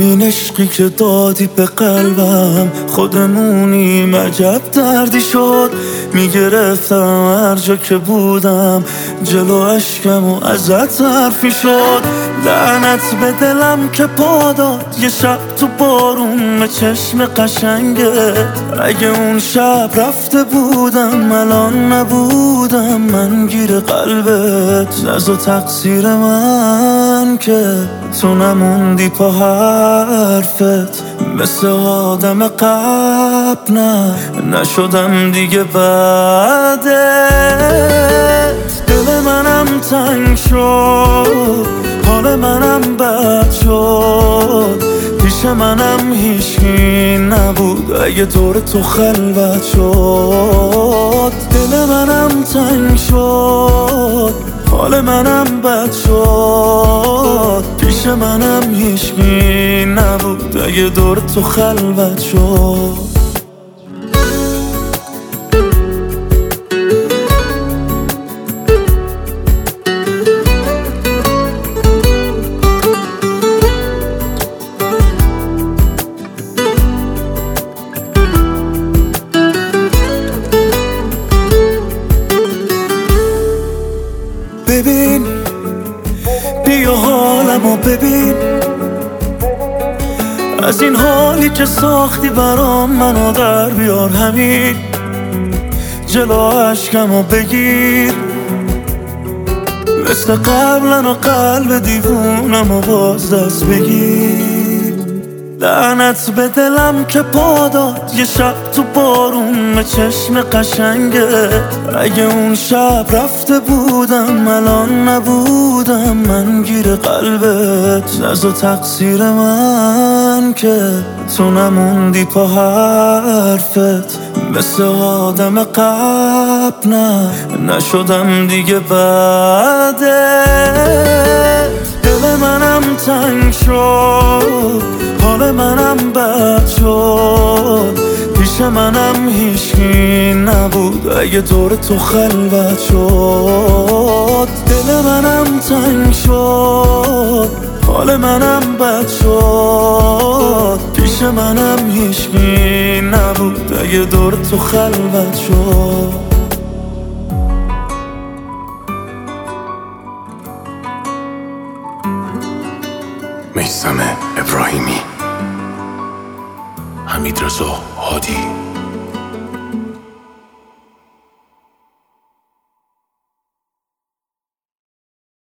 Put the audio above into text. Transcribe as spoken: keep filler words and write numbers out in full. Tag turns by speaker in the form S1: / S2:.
S1: ببین عشقی که دادی به قلبم، خودمونیم عجب دردی شد. میگرفتم هر جا که بودم جلو اشکم و ازت حرفی شد. لعنت به دلم که پا داد یه شب تو بارون به چشم قشنگه. اگه اون شب رفته بودم الان نبودم من گیر قلبت. نزا تقصیر من که تو نموندی پا حرفت. مثل آدم قبل نه نشدم دیگه بعدت. دل منم تنگ شد، حال منم بد شد. پیش منم هیچکی نبود اگه دور تو خلوت شد. دل منم تنگ شد، حال منم بد شد. پیش منم هیچکی نبود اگه دور تو خلوت شد. ببین بیا حالمو ببین، از این حالی که ساختی برام منو در بیار. همین جلو عشقمو بگیر، مثل قبلن و قلب دیوونمو باز دست بگیر. لعنت به دلم که پا داد یه شب تو بارون به چشم قشنگه. اگه اون شب رفته بودم الان نبودم من گیر قلبت. نزا تقصیر من که تو نموندی پا حرفت. مثل آدم قبل نه نشدم دیگه بعدت. دل منم تنگ شد، حال منم بد شد. پیش منم هیچکی نبود اگه دور تو خلوت شد. دل منم تنگ شد، حال منم بد شد. پیش منم هیچکی نبود اگه دور تو خلوت شد.
S2: میثم ابراهیمی، حمیدرضا هادی.